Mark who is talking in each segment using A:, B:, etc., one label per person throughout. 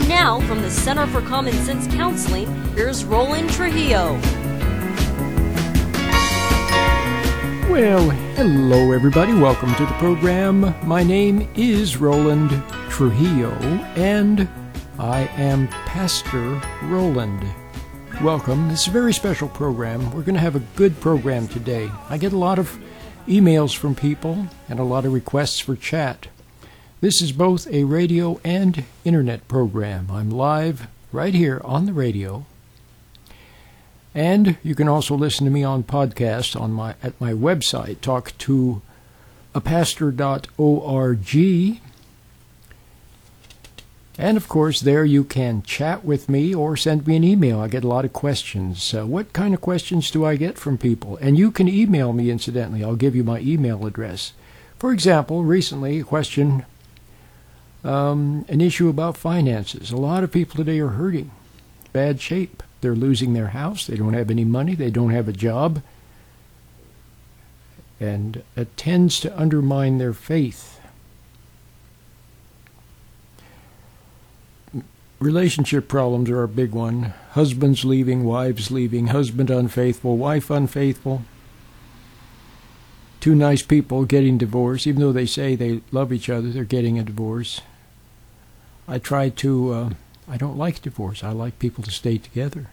A: And now, from the Center for Common Sense Counseling, here's Roland Trujillo.
B: Well, hello everybody. Welcome to the program. My name is Roland Trujillo, and I am Pastor Roland. Welcome. This is a very special program. We're going to have a good program today. I get a lot of emails from people and a lot of requests for chat. This is both a radio and internet program. I'm live right here on the radio. And you can also listen to me on podcast at my website, talktoapastor.org. And of course, there you can chat with me or send me an email. I get a lot of questions. What kind of questions do I get from people? And you can email me, incidentally. I'll give you my email address. For example, recently, a question, an issue about finances. A lot of people today are hurting, bad shape. They're losing their house. They don't have any money. They don't have a job. And it tends to undermine their faith. Relationship problems are a big one. Husbands leaving, wives leaving, husband unfaithful, wife unfaithful. Two nice people getting divorced. Even though they say they love each other, they're getting a divorce. I don't like divorce. I like people to stay together.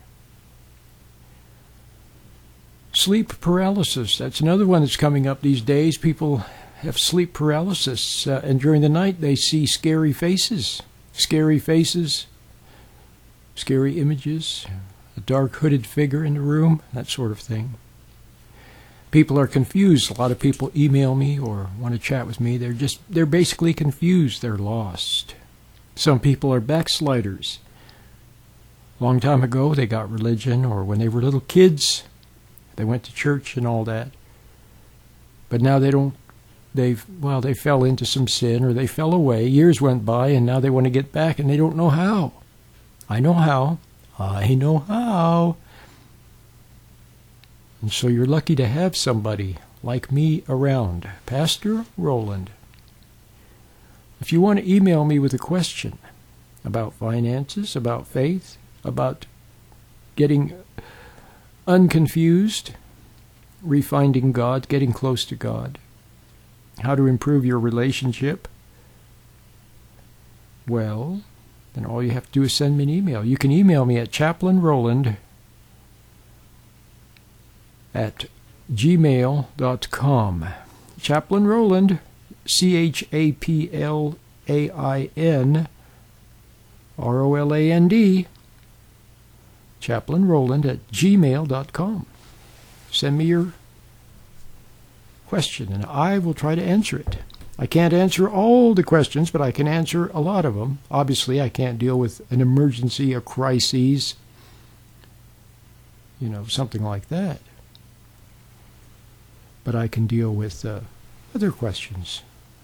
B: Sleep paralysis. That's another one that's coming up these days. People have sleep paralysis, and during the night they see scary faces, scary images, a dark hooded figure in the room, that sort of thing. People are confused. A lot of people email me or want to chat with me. They're basically confused. They're lost. Some people are backsliders. A long time ago, they got religion, or when they were little kids, they went to church and all that. But now they fell into some sin, or they fell away. Years went by, and now they want to get back, and they don't know how. I know how. And so you're lucky to have somebody like me around. Pastor Roland. If you want to email me with a question about finances, about faith, about getting unconfused, refinding God, getting close to God, how to improve your relationship, well, then all you have to do is send me an email. You can email me at chaplainroland@gmail.com. Chaplain Roland, ChaplainRoland, chaplainroland@gmail.com. Send me your question, and I will try to answer it. I can't answer all the questions, but I can answer a lot of them. Obviously, I can't deal with an emergency, a crisis, something like that. But I can deal with other questions.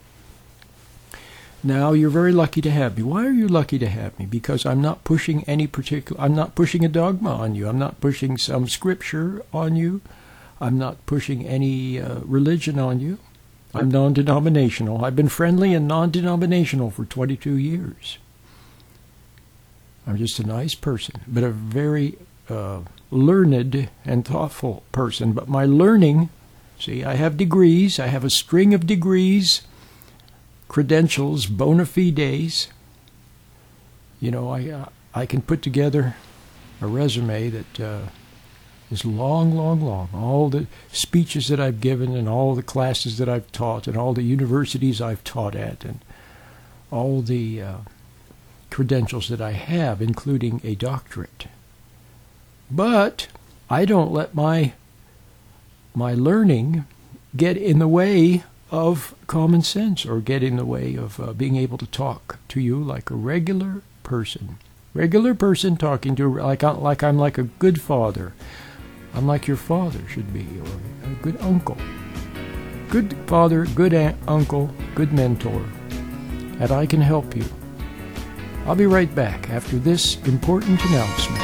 B: Now, you're very lucky to have me. Why are you lucky to have me? Because I'm not pushing I'm not pushing a dogma on you. I'm not pushing some scripture on you. I'm not pushing any religion on you. I'm non-denominational. I've been friendly and non-denominational for 22 years. I'm just a nice person, but a very learned and thoughtful person. But my learning, see, I have degrees. I have a string of degrees, credentials, bona fides. I can put together a resume that is long. All the speeches that I've given and all the classes that I've taught and all the universities I've taught at and all the credentials that I have, including a doctorate. But I don't let my learning get in the way of common sense or get in the way of being able to talk to you like a regular person. Regular person talking to like I'm like a good father. I'm like your father should be, or a good uncle. Good father, good uncle, good mentor. And I can help you. I'll be right back after this important announcement.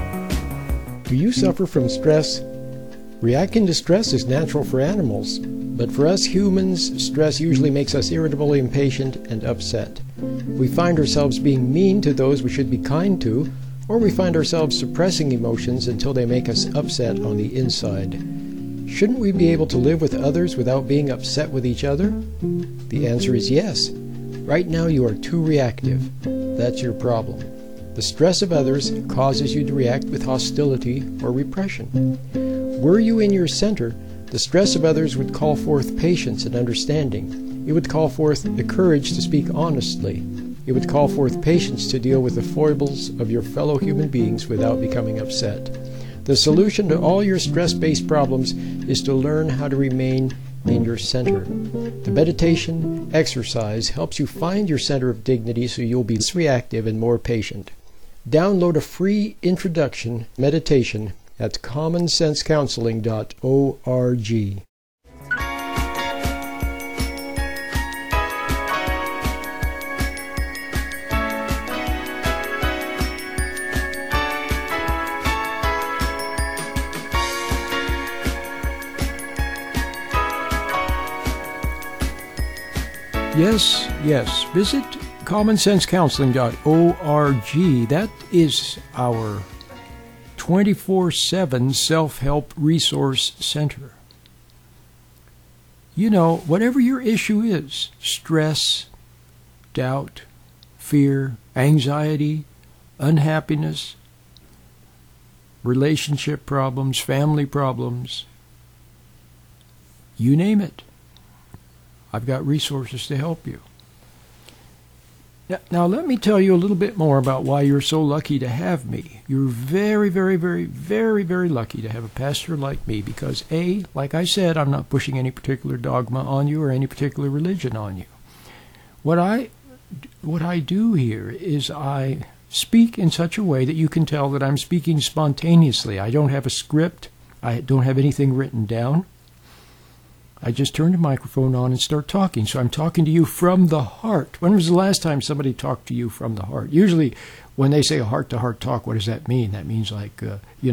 C: Do you suffer from stress? Reacting to stress is natural for animals,
B: But for us humans, stress usually makes us irritable, impatient, and upset. We find ourselves being mean to those we should be kind to, or we find ourselves suppressing emotions until they make us upset on the inside. Shouldn't we be able to live with others without being upset with each other? The answer is yes. Right now you are too reactive. That's your problem. The stress of others causes you to react with hostility or repression. Were you in your center, the stress of others would call forth patience and understanding. It would call forth the courage to speak honestly. It would call forth patience to deal with the foibles of your fellow human beings without becoming upset. The solution to all your stress-based problems is to learn how to remain in your center. The meditation exercise helps you find your center of dignity so you'll be less reactive and more patient. Download a free introduction meditation at commonsensecounseling.org. Yes. Visit commonsensecounseling.org. That is our 24/7 self-help resource center. You know, whatever your issue is, stress, doubt, fear, anxiety, unhappiness, relationship problems, family problems, you name it. I've got resources to help you. Now, let me tell you a little bit more about why you're so lucky to have me. You're very, very, very, very, very lucky to have a pastor like me because, A, like I said, I'm not pushing any particular dogma on you or any particular religion on you. What I do here is I speak in such a way that you can tell that I'm speaking spontaneously. I don't have a script. I don't have anything written down. I just turn the microphone on and start talking. So I'm talking to you from the heart. When was the last time somebody talked to you from the heart? Usually when they say a heart-to-heart talk, what does that mean? That means like,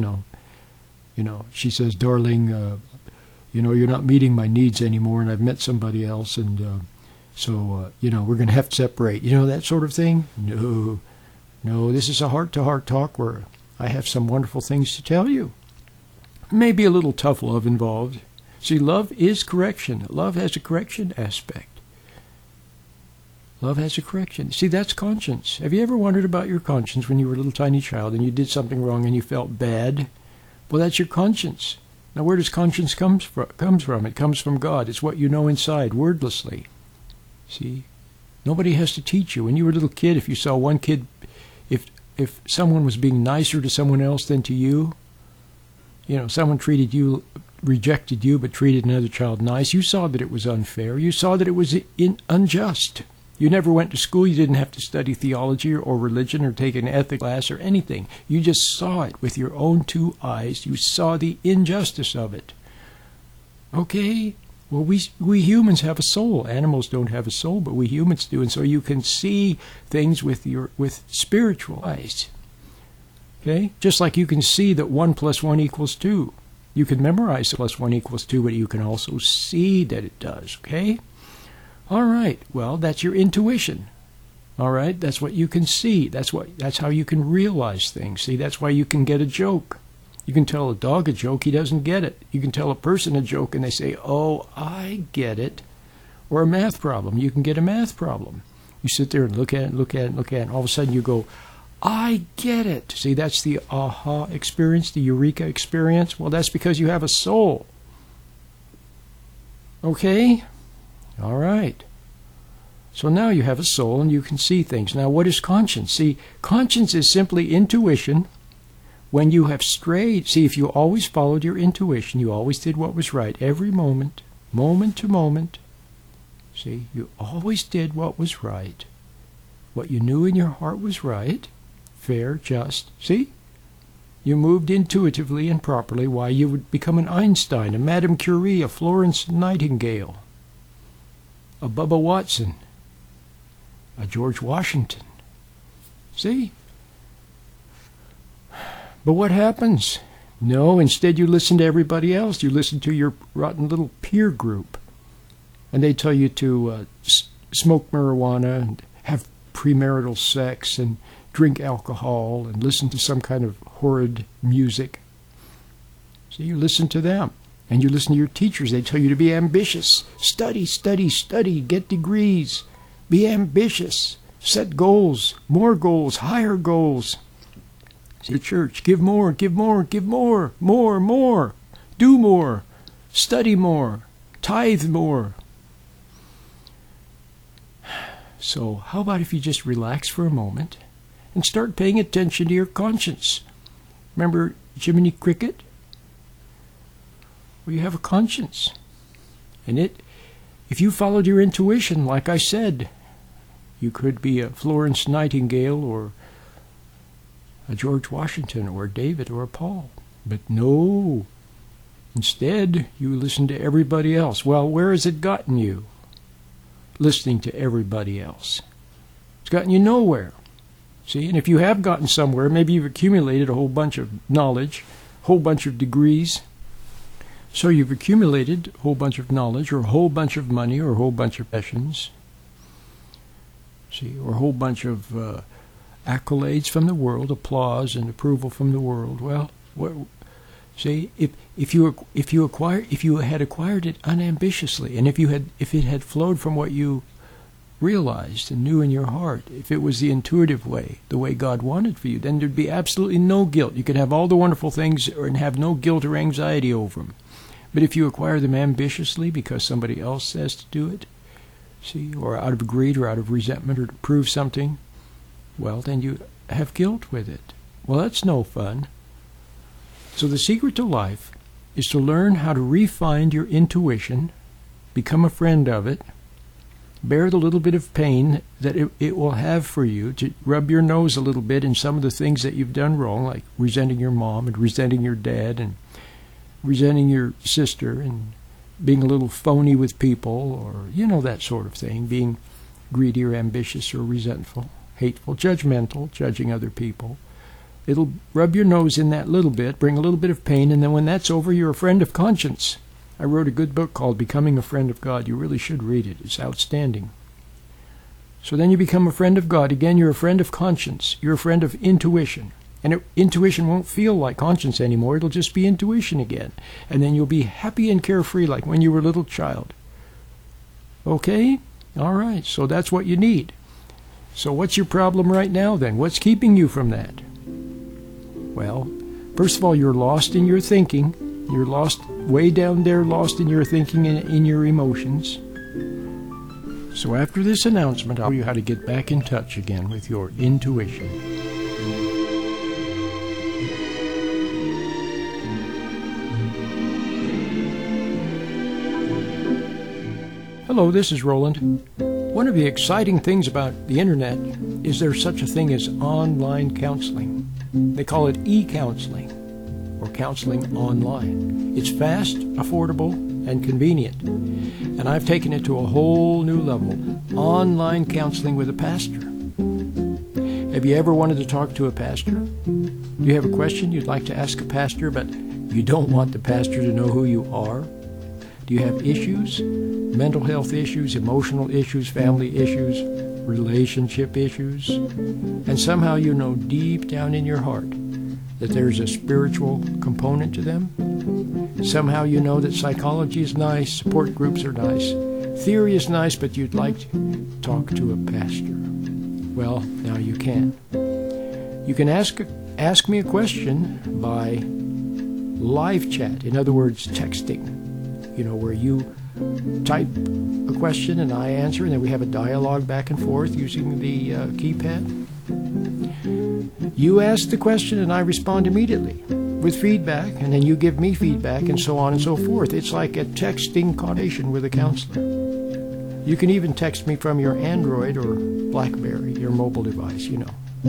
B: she says, darling, you're not meeting my needs anymore and I've met somebody else and we're going to have to separate. You know, that sort of thing? No, this is a heart-to-heart talk where I have some wonderful things to tell you. Maybe a little tough love involved. See, love is correction. Love has a correction aspect. Love has a correction. See, that's conscience. Have you ever wondered about your conscience when you were a little tiny child and you did something wrong and you felt bad? Well, that's your conscience. Now, where does conscience comes from? It comes from God. It's what you know inside, wordlessly. See? Nobody has to teach you. When you were a little kid, if you saw one kid, if someone was being nicer to someone else than to you, someone rejected you but treated another child nice, you saw that it was unfair. You saw that it was unjust. You never went to school. You didn't have to study theology or religion or take an ethics class or anything. You just saw it with your own two eyes. You saw the injustice of it. Okay? Well, we humans have a soul. Animals don't have a soul, but we humans do. And so you can see things with spiritual eyes. Okay? Just like you can see that 1 + 1 = 2. You can memorize +1 = 2, but you can also see that it does. Okay? All right. Well, that's your intuition. All right? That's what you can see. That's how you can realize things. See, that's why you can get a joke. You can tell a dog a joke, he doesn't get it. You can tell a person a joke and they say, "Oh, I get it." Or a math problem. You can get a math problem. You sit there and look at it, and all of a sudden you go, "I get it." See, that's the aha experience, the eureka experience. Well, that's because you have a soul. Okay? All right. So now you have a soul and you can see things. Now, what is conscience? See, conscience is simply intuition when you have strayed. See, if you always followed your intuition, you always did what was right every moment, moment to moment. See, you always did what was right. What you knew in your heart was right, fair, just. See? You moved intuitively and properly. Why, you would become an Einstein, a Madame Curie, a Florence Nightingale, a Bubba Watson, a George Washington. See? But what happens? No, instead you listen to everybody else. You listen to your rotten little peer group. And they tell you to smoke marijuana and have premarital sex and drink alcohol and listen to some kind of horrid music. So you listen to them. And you listen to your teachers. They tell you to be ambitious. Study, study, study. Get degrees. Be ambitious. Set goals. More goals. Higher goals. See, the church. Give more, give more, give more. More, more. Do more. Study more. Tithe more. So how about if you just relax for a moment and start paying attention to your conscience? Remember Jiminy Cricket? Well, you have a conscience. And if you followed your intuition, like I said, you could be a Florence Nightingale or a George Washington or a David or a Paul. But no. Instead, you listen to everybody else. Well, where has it gotten you? Listening to everybody else. It's gotten you nowhere. See, and if you have gotten somewhere, maybe you've accumulated a whole bunch of knowledge, a whole bunch of degrees. So you've accumulated a whole bunch of knowledge, or a whole bunch of money, or a whole bunch of possessions. See, or a whole bunch of accolades from the world, applause and approval from the world. Well, see, if you had acquired it unambitiously, and if it had flowed from what you realized and knew in your heart, if it was the intuitive way, the way God wanted for you, then there'd be absolutely no guilt. You could have all the wonderful things and have no guilt or anxiety over them. But if you acquire them ambitiously because somebody else says to do it, see, or out of greed or out of resentment or to prove something, well, then you have guilt with it. Well, that's no fun. So the secret to life is to learn how to refine your intuition, become a friend of it, bear the little bit of pain that it will have for you, to rub your nose a little bit in some of the things that you've done wrong, like resenting your mom and resenting your dad and resenting your sister and being a little phony with people, or, that sort of thing, being greedy or ambitious or resentful, hateful, judgmental, judging other people. It'll rub your nose in that little bit, bring a little bit of pain, and then when that's over, you're a friend of conscience. I wrote a good book called Becoming a Friend of God. You really should read it. It's outstanding. So then you become a friend of God. Again, you're a friend of conscience. You're a friend of intuition. And intuition won't feel like conscience anymore. It'll just be intuition again. And then you'll be happy and carefree like when you were a little child. Okay? All right. So that's what you need. So what's your problem right now then? What's keeping you from that? Well, first of all, you're lost in your thinking. You're lost way down there, lost in your thinking and in your emotions. So after this announcement, I'll show you how to get back in touch again with your intuition. Hello, this is Roland. One of the exciting things about the internet is there's such a thing as online counseling. They call it e-counseling, or counseling online. It's fast, affordable, and convenient. And I've taken it to a whole new level. Online counseling with a pastor. Have you ever wanted to talk to a pastor? Do you have a question you'd like to ask a pastor, but you don't want the pastor to know who you are? Do you have issues? Mental health issues, emotional issues, family issues, relationship issues? And somehow you know deep down in your heart that there's a spiritual component to them? Somehow you know that psychology is nice, support groups are nice, theory is nice, but you'd like to talk to a pastor. Well, now you can. You can ask me a question by live chat, in other words, texting, where you type a question and I answer, and then we have a dialogue back and forth using the keypad. You ask the question and I respond immediately with feedback, and then you give me feedback, and so on and so forth. It's like a texting conversation with a counselor. You can even text me from your Android or BlackBerry, your mobile device, You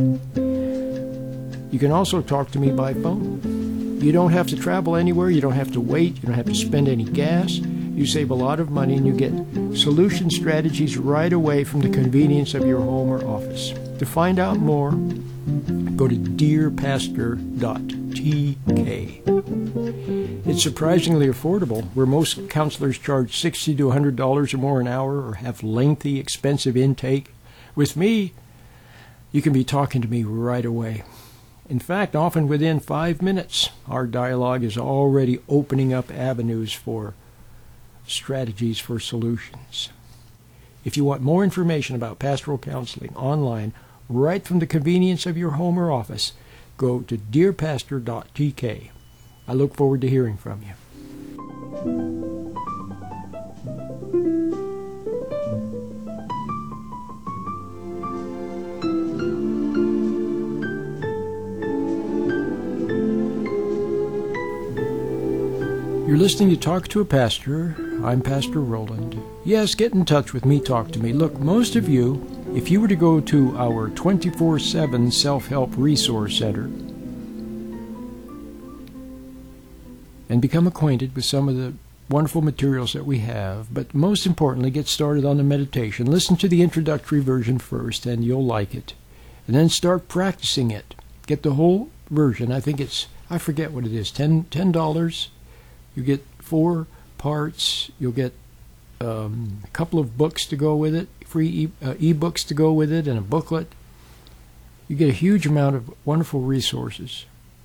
B: can also talk to me by phone. You don't have to travel anywhere. You don't have to wait. You don't have to spend any gas. You save a lot of money, and you get solution strategies right away from the convenience of your home or office. To find out more, go to dearpastor.tv. It's surprisingly affordable, where most counselors charge $60 to $100 or more an hour or have lengthy, expensive intake. With me, you can be talking to me right away. In fact, often within 5 minutes, our dialogue is already opening up avenues for strategies for solutions. If you want more information about pastoral counseling online, right from the convenience of your home or office, go to dearpastor.tk. I look forward to hearing from you. You're listening to Talk to a Pastor. I'm Pastor Roland. Yes, get in touch with me, talk to me. Look, most of you, if you were to go to our 24/7 Self-Help Resource Center and become acquainted with some of the wonderful materials that we have, but most importantly, get started on the meditation. Listen to the introductory version first, and you'll like it. And then start practicing it. Get the whole version. I think I forget what it is, $10. You get 4 parts. You'll get a couple of books to go with it, free e-books to go with it, and a booklet. You get a huge amount of wonderful resources.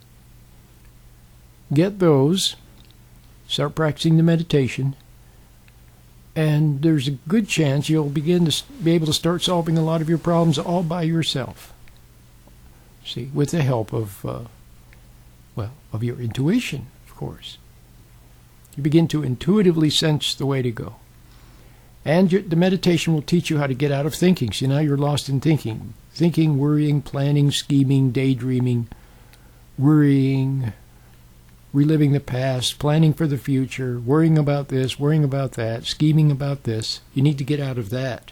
B: Get those, start practicing the meditation, and there's a good chance you'll begin to be able to start solving a lot of your problems all by yourself. See, with the help of, of your intuition, of course. You begin to intuitively sense the way to go. And the meditation will teach you how to get out of thinking. See, now you're lost in thinking. Thinking, worrying, planning, scheming, daydreaming, worrying, reliving the past, planning for the future, worrying about this, worrying about that, scheming about this. You need to get out of that.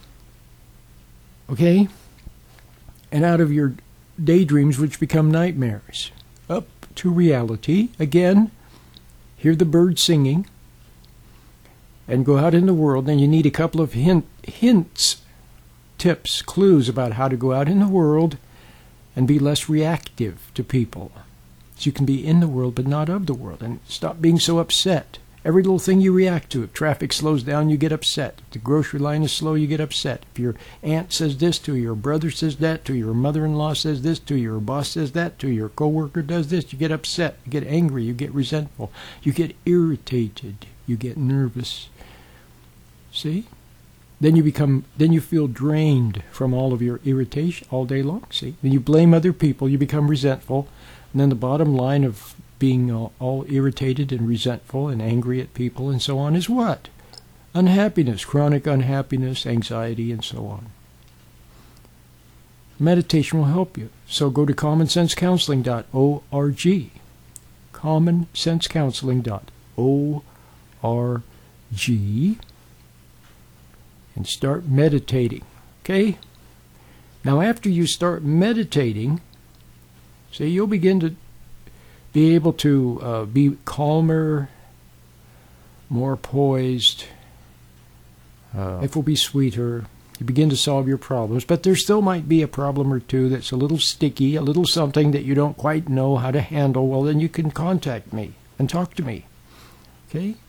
B: Okay? And out of your daydreams, which become nightmares. Up to reality. Again, hear the birds singing, and go out in the world. And you need a couple of hints, tips, clues about how to go out in the world and be less reactive to people. So you can be in the world but not of the world, and stop being so upset. Every little thing you react to. If traffic slows down, you get upset. If the grocery line is slow, you get upset. If your aunt says this to you, your brother says that to you, your mother-in-law says this to you, your boss says that to you, your coworker does this, you get upset, you get angry, you get resentful, you get irritated, you get nervous. See? Then you feel drained from all of your irritation all day long. See? Then you blame other people, you become resentful, and then the bottom line of being all irritated and resentful and angry at people and so on is what? Unhappiness, chronic unhappiness, anxiety, and so on. Meditation will help you. So go to commonsensecounseling.org. commonsensecounseling.org and start meditating. Okay? Now after you start meditating, see, you'll begin to be able to be calmer, more poised. Life will be sweeter. You begin to solve your problems, but there still might be a problem or two that's a little sticky, a little something that you don't quite know how to handle. Well, then you can contact me and talk to me. Okay?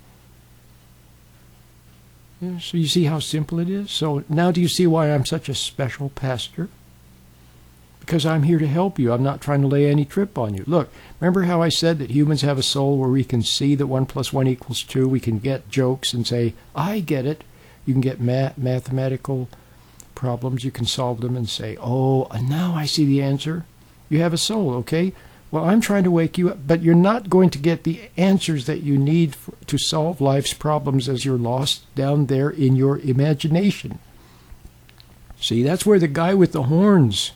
B: Yeah, so you see how simple it is? So now do you see why I'm such a special pastor? Because I'm here to help you. I'm not trying to lay any trip on you. Look, remember how I said that humans have a soul where we can see that 1 + 1 = 2? We can get jokes and say, I get it. You can get mathematical problems. You can solve them and say, oh, and now I see the answer. You have a soul, okay? Well, I'm trying to wake you up, but you're not going to get the answers that you need to solve life's problems as you're lost down there in your imagination. See, that's where the guy with the horns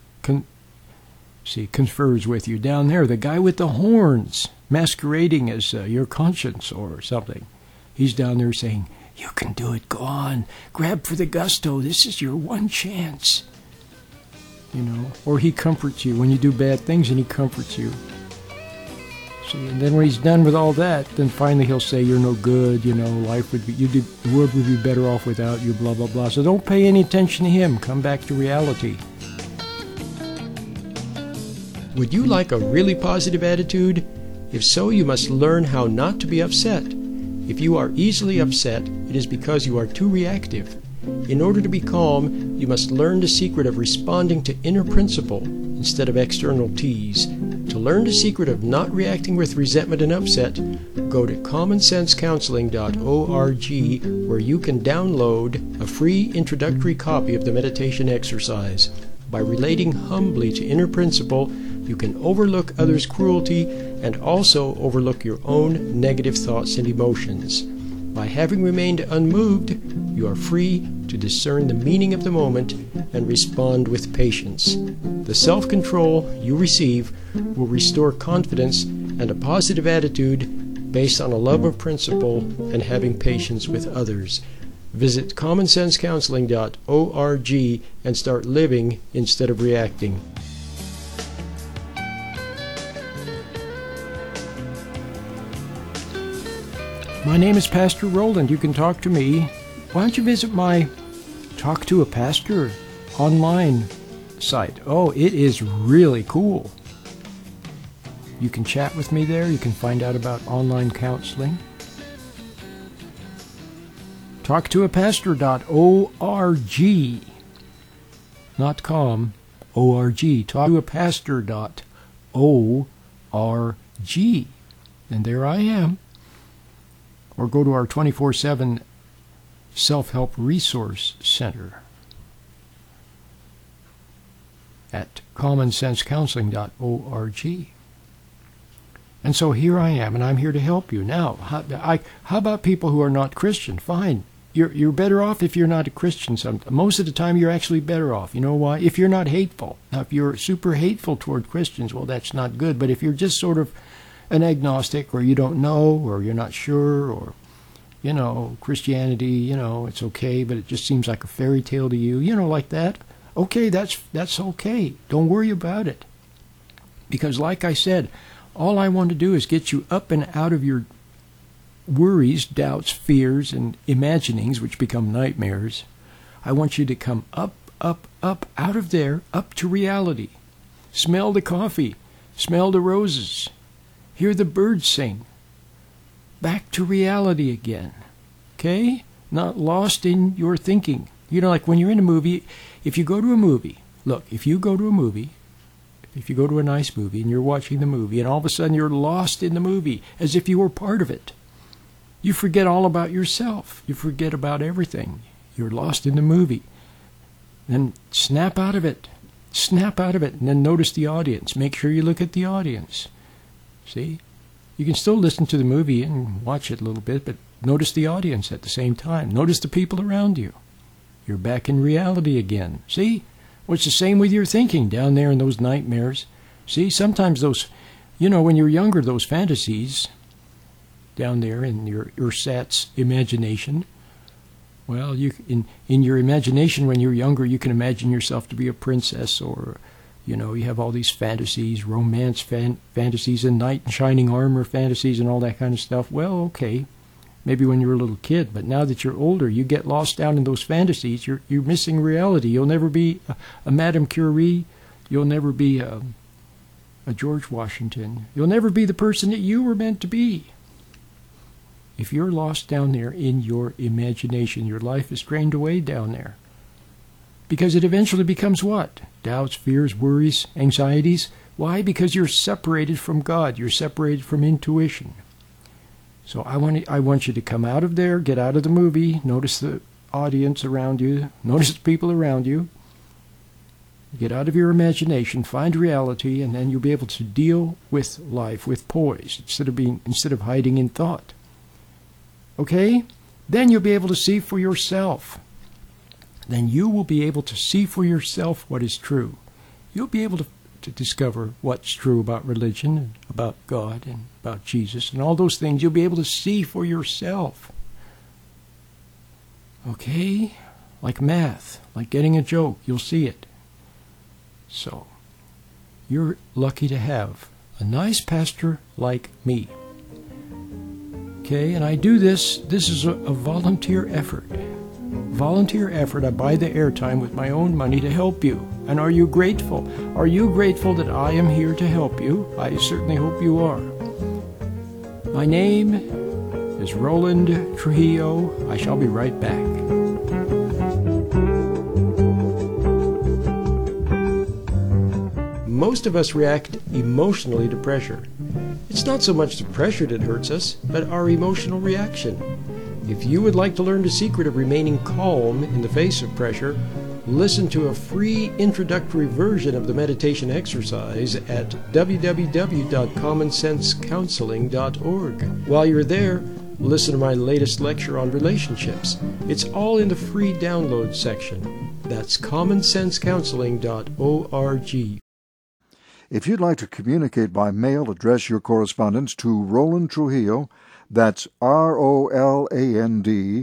B: confers with you down there. The guy with the horns, masquerading as your conscience or something. He's down there saying, you can do it, go on, grab for the gusto, this is your one chance. You know, or he comforts you when you do bad things, and he comforts you. See, and then when he's done with all that, then finally he'll say you're no good, you know, the world would be better off without you, blah, blah, blah. So don't pay any attention to him. Come back to reality. Would you like a really positive attitude? If so, you must learn how not to be upset. If you are easily upset, it is because you are too reactive. In order to be calm, you must learn the secret of responding to inner principle instead of external tease. To learn the secret of not reacting with resentment and upset, go to commonsensecounseling.org, where you can download a free introductory copy of the meditation exercise. By relating humbly to inner principle, you can overlook others' cruelty and also overlook your own negative thoughts and emotions. By having remained unmoved, you are free to discern the meaning of the moment and respond with patience. The self-control you receive will restore confidence and a positive attitude based on a love of principle and having patience with others. Visit commonsensecounseling.org and start living instead of reacting. My name is Pastor Roland. You can talk to me. Why don't you visit my Talk to a Pastor online site? Oh, it is really cool. You can chat with me there. You can find out about online counseling. TalkToAPastor.org. Not com, O-R-G. TalkToAPastor.org. And there I am. Or go to our 24/7 Self-Help Resource Center at commonsensecounseling.org. And so here I am, and I'm here to help you. Now, how about people who are not Christian? Fine. You're better off if you're not a Christian. Most of the time, you're actually better off. You know why? If you're not hateful. Now, if you're super hateful toward Christians, well, that's not good. But if you're just sort of an agnostic, or you don't know, or you're not sure, or, Christianity, it's okay, but it just seems like a fairy tale to you, like that, okay, that's okay. Don't worry about it. Because like I said, all I want to do is get you up and out of your worries, doubts, fears, and imaginings, which become nightmares. I want you to come up, up, up, out of there, up to reality. Smell the coffee. Smell the roses. Hear the birds sing. Back to reality again. Okay? Not lost in your thinking. Like when you're in a movie, if you go to a movie, if you go to a nice movie and you're watching the movie and all of a sudden you're lost in the movie as if you were part of it, you forget all about yourself. You forget about everything. You're lost in the movie. Then snap out of it. Snap out of it and then notice the audience. Make sure you look at the audience. See? You can still listen to the movie and watch it a little bit, but notice the audience at the same time. Notice the people around you. You're back in reality again. See? Well, it's the same with your thinking down there in those nightmares. See, sometimes those, when you're younger, those fantasies down there in your ersatz imagination, well, in your imagination when you're younger, you can imagine yourself to be a princess, or you have all these fantasies, romance fantasies, and knight in shining armor fantasies, and all that kind of stuff. Well, okay, maybe when you were a little kid, but now that you're older, you get lost down in those fantasies. You're missing reality. You'll never be a Madame Curie. You'll never be a George Washington. You'll never be the person that you were meant to be. If you're lost down there in your imagination, your life is drained away down there. Because it eventually becomes what? Doubts, fears, worries, anxieties. Why? Because you're separated from God. You're separated from intuition. So I want you to come out of there, get out of the movie, notice the audience around you, notice the people around you. Get out of your imagination, find reality, and then you'll be able to deal with life with poise instead of hiding in thought. Okay? Then you'll be able to see for yourself. Then you will be able to see for yourself what is true. You'll be able to discover what's true about religion, and about God, and about Jesus, and all those things. You'll be able to see for yourself. Okay? Like math, like getting a joke, you'll see it. So, you're lucky to have a nice pastor like me. Okay? And I do this is a volunteer effort. volunteer effort. I buy the airtime with my own money to help you. And are you grateful? Are you grateful that I am here to help you? I certainly hope you are. My name is Roland Trujillo. I shall be right back. Most of us react emotionally to pressure. It's not so much the pressure that hurts us, but our emotional reaction. If you would like to learn the secret of remaining calm in the face of pressure, listen to a free introductory version of the meditation exercise at www.commonsensecounseling.org. While you're there, listen to my latest lecture on relationships. It's all in the free download section. That's commonsensecounseling.org.
C: If you'd like to communicate by mail, address your correspondence to Roland Trujillo. That's ROLAND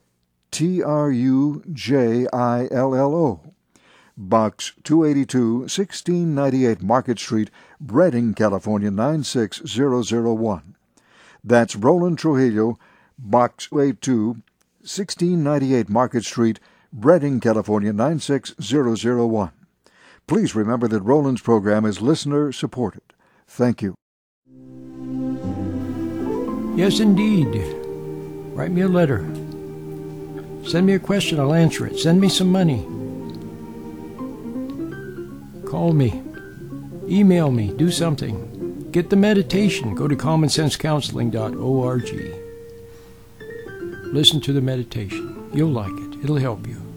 C: TRUJILLO. Box 282, 1698 Market Street, Redding, California 96001. That's Roland Trujillo, Box 282, 1698 Market Street, Redding, California 96001. Please remember that Roland's program is listener-supported. Thank you.
B: Yes, indeed. Write me a letter. Send me a question, I'll answer it. Send me some money. Call me. Email me. Do something. Get the meditation. Go to commonsensecounseling.org. Listen to the meditation. You'll like it. It'll help you.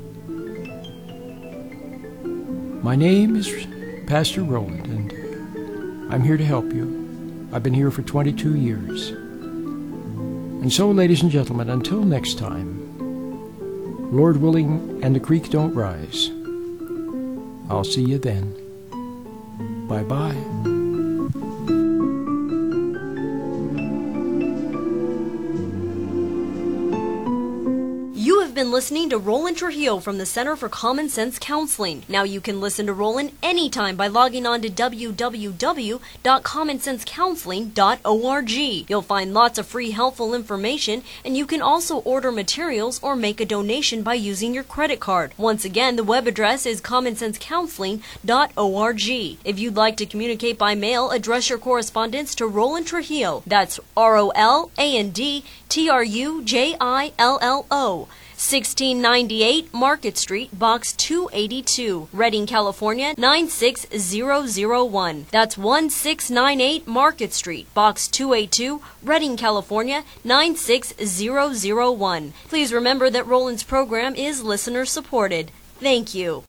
B: My name is Pastor Roland, and I'm here to help you. I've been here for 22 years. And so, ladies and gentlemen, until next time, Lord willing, and the creek don't rise, I'll see you then. Bye-bye.
A: You have been listening to Roland Trujillo from the Center for Common Sense Counseling. Now you can listen to Roland anytime by logging on to www.commonsensecounseling.org. You'll find lots of free helpful information, and you can also order materials or make a donation by using your credit card. Once again, the web address is commonsensecounseling.org. If you'd like to communicate by mail, address your correspondence to Roland Trujillo. That's ROLAND TRUJILLO, 1698 Market Street, Box 282, Redding, California 96001. That's 1698 Market Street, Box 282, Redding, California 96001. Please remember that Roland's program is listener supported. Thank you.